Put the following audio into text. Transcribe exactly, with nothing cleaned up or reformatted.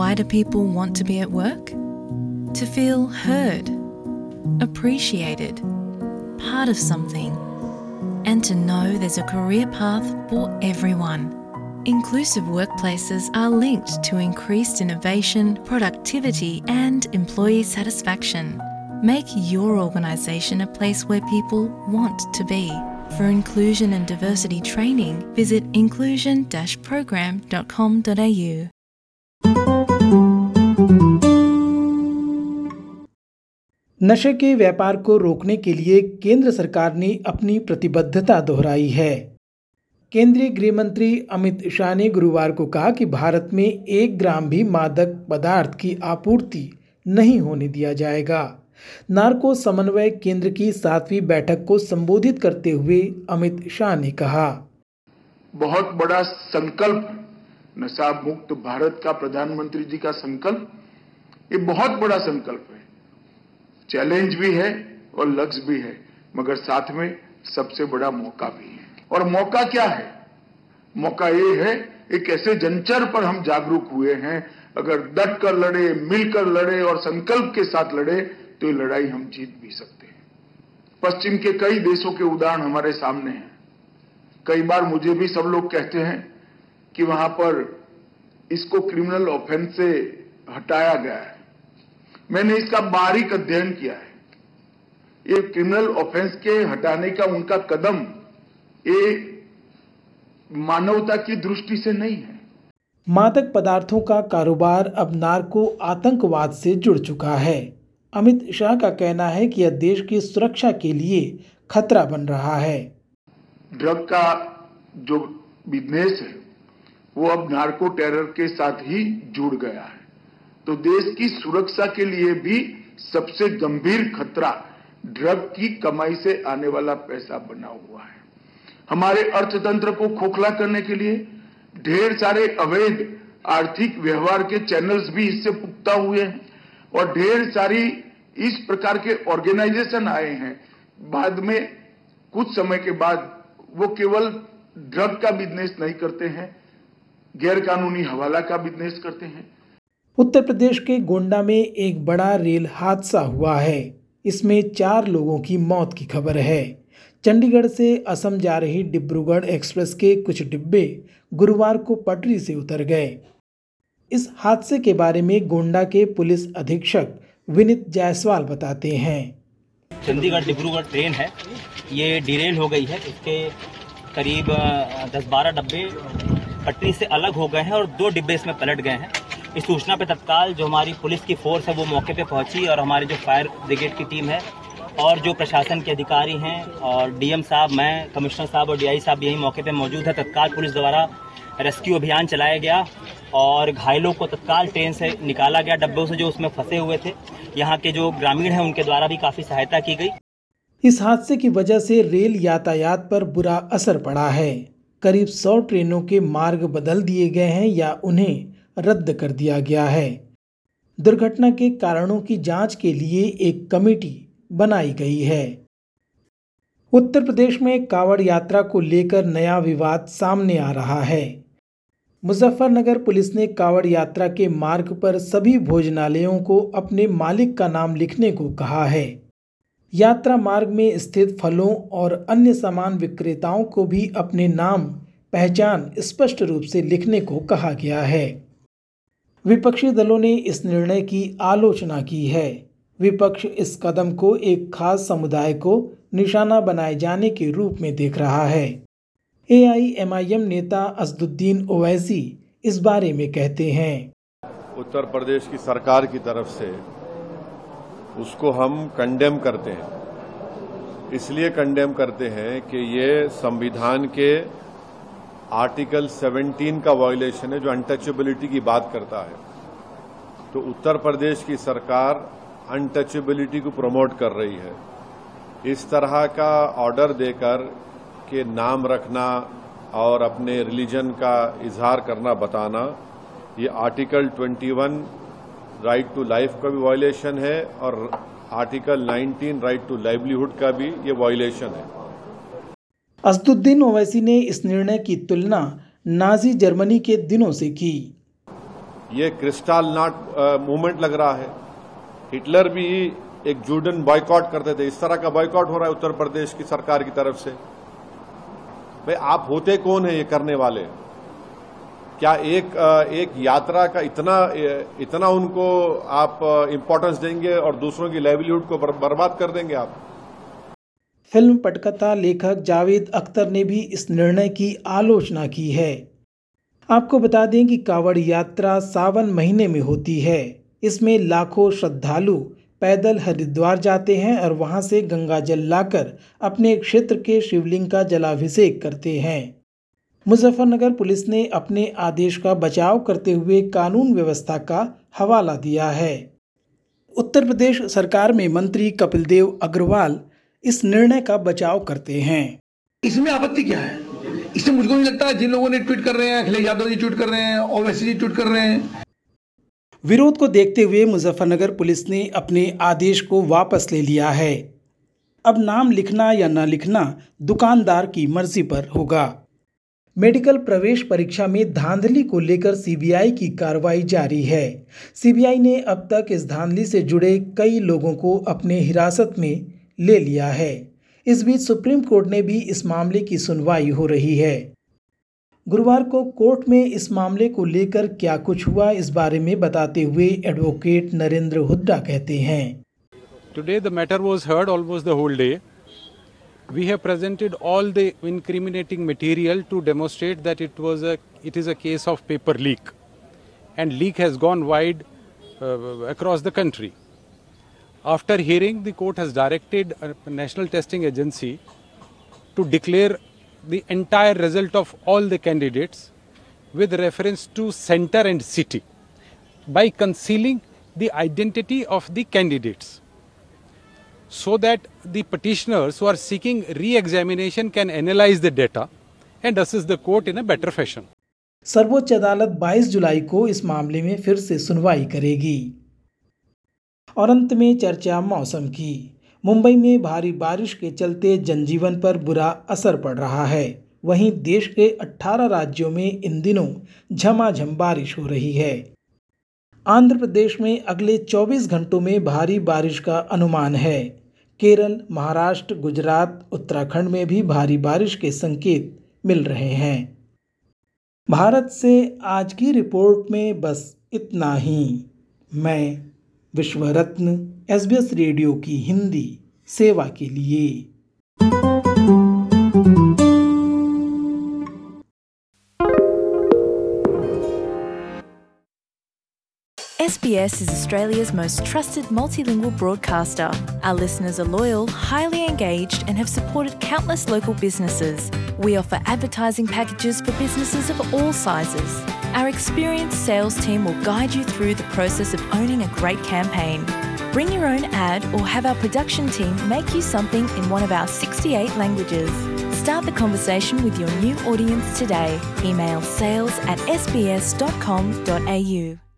Why do people want to be at work? To feel heard, appreciated, part of something, and to know there's a career path for everyone. Inclusive workplaces are linked to increased innovation, productivity, and employee satisfaction. Make your organisation a place where people want to be. For inclusion and diversity training, visit inclusion dash program dot com dot a u. नशे के व्यापार को रोकने के लिए केंद्र सरकार ने अपनी प्रतिबद्धता दोहराई है। केंद्रीय गृह मंत्री अमित शाह ने गुरुवार को कहा कि भारत में एक ग्राम भी मादक पदार्थ की आपूर्ति नहीं होने दिया जाएगा। नार्को समन्वय केंद्र की सातवीं बैठक को संबोधित करते हुए अमित शाह ने कहा, बहुत बड़ा संकल्प, नशा मुक्त भारत का प्रधानमंत्री जी का संकल्प, ये बहुत बड़ा संकल्प है। चैलेंज भी है और लक्ष्य भी है, मगर साथ में सबसे बड़ा मौका भी है। और मौका क्या है? मौका ये है, एक ऐसे जंचर पर हम जागरूक हुए हैं, अगर डट कर लड़े, मिलकर लड़े और संकल्प के साथ लड़े तो ये लड़ाई हम जीत भी सकते हैं। पश्चिम के कई देशों के उदाहरण हमारे सामने हैं। कई बार मुझे भी सब लोग कहते हैं कि वहां पर इसको क्रिमिनल ऑफेंस से हटाया गया है। मैंने इसका बारीक अध्ययन किया है। ये क्रिमिनल ऑफेंस के हटाने का उनका कदम ये मानवता की दृष्टि से नहीं है। मादक पदार्थों का कारोबार अब नार्को आतंकवाद से जुड़ चुका है। अमित शाह का कहना है कि यह देश की सुरक्षा के लिए खतरा बन रहा है। ड्रग का जो बिजनेस है वो अब नार्को टेरर के साथ ही जुड़ गया है, तो देश की सुरक्षा के लिए भी सबसे गंभीर खतरा ड्रग की कमाई से आने वाला पैसा बना हुआ है। हमारे अर्थतंत्र को खोखला करने के लिए ढेर सारे अवैध आर्थिक व्यवहार के चैनल्स भी इससे पुख्ता हुए हैं और ढेर सारी इस प्रकार के ऑर्गेनाइजेशन आए हैं। बाद में कुछ समय के बाद वो केवल ड्रग का बिजनेस नहीं करते हैं, गैर कानूनी हवाला का बिजनेस करते हैं। उत्तर प्रदेश के गोंडा में एक बड़ा रेल हादसा हुआ है। इसमें चार लोगों की मौत की खबर है। चंडीगढ़ से असम जा रही डिब्रूगढ़ एक्सप्रेस के कुछ डिब्बे गुरुवार को पटरी से उतर गए। इस हादसे के बारे में गोंडा के पुलिस अधीक्षक विनीत जायसवाल बताते हैं। चंडीगढ़ डिब्रूगढ़ ट्रेन है, ये डिरेल हो गई है। इसके करीब दस बारह डब्बे पटरी से अलग हो गए हैं और दो डिब्बे इसमें पलट गए हैं। इस सूचना पे तत्काल जो हमारी पुलिस की फोर्स है वो मौके पे पहुंची और हमारे जो फायर ब्रिगेड की टीम है और जो प्रशासन के अधिकारी हैं और डीएम साहब, मैं, कमिश्नर साहब और डीआई साहब यही मौके पे मौजूद है। तत्काल पुलिस द्वारा रेस्क्यू अभियान चलाया गया और घायलों को तत्काल ट्रेन से निकाला गया, डब्बों से जो उसमें फंसे हुए थे। यहाँ के जो ग्रामीण हैं उनके द्वारा भी काफ़ी सहायता की गई। इस हादसे की वजह से रेल यातायात पर बुरा असर पड़ा है। करीब सौ ट्रेनों के मार्ग बदल दिए गए हैं या उन्हें रद्द कर दिया गया है। दुर्घटना के कारणों की जांच के लिए एक कमेटी बनाई गई है। उत्तर प्रदेश में कांवड़ यात्रा को लेकर नया विवाद सामने आ रहा है। मुजफ्फरनगर पुलिस ने कांवड़ यात्रा के मार्ग पर सभी भोजनालयों को अपने मालिक का नाम लिखने को कहा है। यात्रा मार्ग में स्थित फलों और अन्य सामान विक्रेताओं को भी अपने नाम पहचान स्पष्ट रूप से लिखने को कहा गया है। विपक्षी दलों ने इस निर्णय की आलोचना की है। विपक्ष इस कदम को एक खास समुदाय को निशाना बनाए जाने के रूप में देख रहा है। ए आई एम आई एम नेता असदुद्दीन ओवैसी इस बारे में कहते हैं, उत्तर प्रदेश की सरकार की तरफ से उसको हम कंडेम करते हैं। इसलिए कंडेम करते हैं कि ये संविधान के आर्टिकल सत्रह का वायलेशन है जो अनटचेबिलिटी की बात करता है। तो उत्तर प्रदेश की सरकार अनटचेबिलिटी को प्रमोट कर रही है। इस तरह का ऑर्डर देकर के नाम रखना और अपने रिलीजन का इजहार करना, बताना, ये आर्टिकल इक्कीस राइट टू लाइफ का भी वायलेशन है और आर्टिकल उन्नीस राइट टू लाइवलीहुड का भी ये वायलेशन है। असदुद्दीन ओवैसी ने इस निर्णय की तुलना नाजी जर्मनी के दिनों से की। ये क्रिस्टल नॉट मूवमेंट लग रहा है। हिटलर भी एक जूडन बॉयकॉट करते थे, इस तरह का बॉयकॉट हो रहा है उत्तर प्रदेश की सरकार की तरफ से। भाई आप होते कौन है ये करने वाले? क्या एक एक यात्रा का इतना इतना उनको आप इंपॉर्टेंस देंगे और दूसरों की लाइवलीहुड को बर्बाद कर देंगे आप? फिल्म पटकथा लेखक जावेद अख्तर ने भी इस निर्णय की आलोचना की है। आपको बता दें कि कांवड़ यात्रा सावन महीने में होती है। इसमें लाखों श्रद्धालु पैदल हरिद्वार जाते हैं और वहां से गंगा जल लाकर अपने क्षेत्र के शिवलिंग का जलाभिषेक करते हैं। मुजफ्फरनगर पुलिस ने अपने आदेश का बचाव करते हुए कानून व्यवस्था का हवाला दिया है। उत्तर प्रदेश सरकार में मंत्री कपिल देव अग्रवाल इस निर्णय का बचाव करते हैं। इसमें आपत्ति क्या है? इससे मुझको नहीं लगता जिन लोगों ने ट्वीट कर रहे हैं, अखिलेश यादव जी ट्वीट कर रहे हैं, ओवैसी जी ट्वीट कर रहे हैं। विरोध को देखते हुए मुजफ्फरनगर पुलिस ने अपने आदेश को वापस ले लिया है। अब नाम लिखना या न लिखना दुकानदार की मर्जी पर होगा। मेडिकल प्रवेश परीक्षा में धांधली को लेकर सीबीआई की कार्रवाई जारी है। सीबीआई ने अब तक इस धांधली से जुड़े कई लोगों को अपने हिरासत में ले लिया है। इस बीच सुप्रीम कोर्ट ने भी इस मामले की सुनवाई हो रही है। गुरुवार को कोर्ट में इस मामले को लेकर क्या कुछ हुआ, इस बारे में बताते हुए एडवोकेट नरेंद्र हुड्डा कहते हैं, Today the matter was heard almost the whole day. We have presented all the incriminating material to demonstrate that it was a it is a case of paper leak, and leak has gone wide uh, across the country. After hearing, the court has directed a national testing agency to declare the entire result of all the candidates with reference to center and city by concealing the identity of the candidates, so that the petitioners who are seeking re-examination can analyze the data and assist the court in a better fashion. सर्वोच्च अदालत बाईस जुलाई को इस मामले में फिर से सुनवाई करेगी। और अंत में चर्चा मौसम की। मुंबई में भारी बारिश के चलते जनजीवन पर बुरा असर पड़ रहा है। वहीं देश के अठारह राज्यों में इन दिनों झमाझम बारिश हो रही है। आंध्र प्रदेश में अगले चौबीस घंटों में भारी बारिश का अनुमान है। केरल, महाराष्ट्र, गुजरात, उत्तराखंड में भी भारी बारिश के संकेत मिल रहे हैं। भारत से आज की रिपोर्ट में बस इतना ही। मैं विश्वरत्न एसबीएस रेडियो की हिंदी सेवा के लिए। S B S is Australia's most trusted multilingual broadcaster. Our listeners are loyal, highly engaged, and have supported countless local businesses. We offer advertising packages for businesses of all sizes. Our experienced sales team will guide you through the process of owning a great campaign. Bring your own ad or have our production team make you something in one of our sixty-eight languages. Start the conversation with your new audience today. Email sales at s b s dot com dot a u.